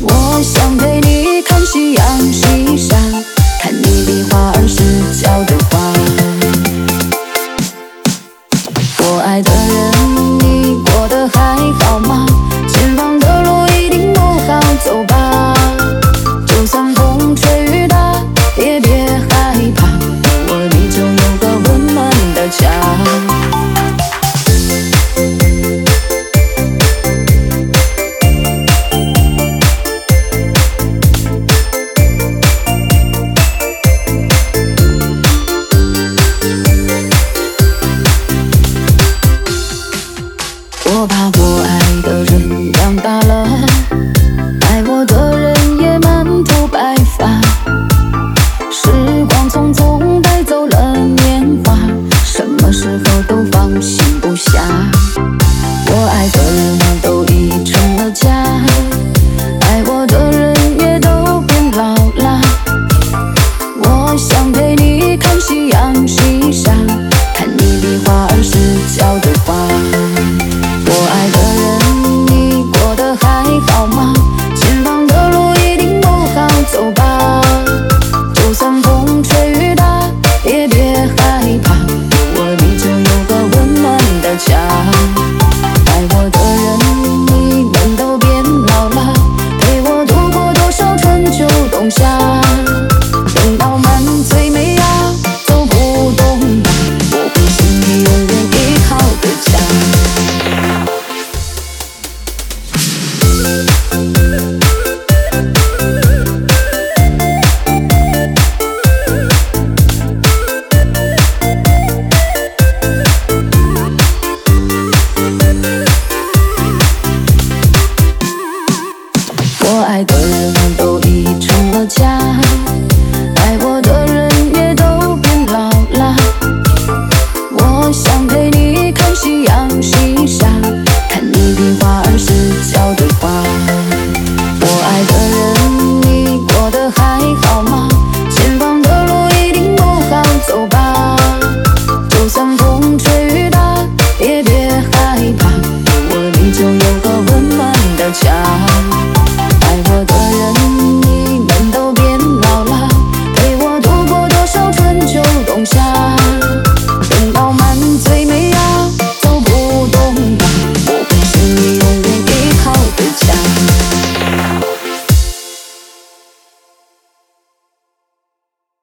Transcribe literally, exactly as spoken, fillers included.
我想陪你看夕阳西下，看你比花儿失焦的花。我爱的人，你过得还好吗？前方的路一定不好走吧。就算风吹雨打，也别害怕，有我你就有个温暖的家。我怕我爱的人长大了，爱我的人也满头白发。时光匆匆带走了年华，什么时候都放心不下。我爱的人都已成了家，爱我的人也都变老了。我想陪你看夕阳西下，看你比花儿失焦的花。我爱的人，你过得还好吗？前方的路一定不好走吧。就算风吹雨打，也别害怕，有我你就有个温暖的家。爱我的人，你们都变老了，陪我度过多少春秋冬夏。等到满嘴没牙，走不动吧，我会是你永远依靠的家。我爱的人都已成了家，爱我的人也都变老了。我想陪你看夕阳西下，看你比花儿失焦的花。我爱的人，你过得还好吗？前方的路一定不好走吧。就算风吹雨打，也别害怕，有我你就有个温暖的家。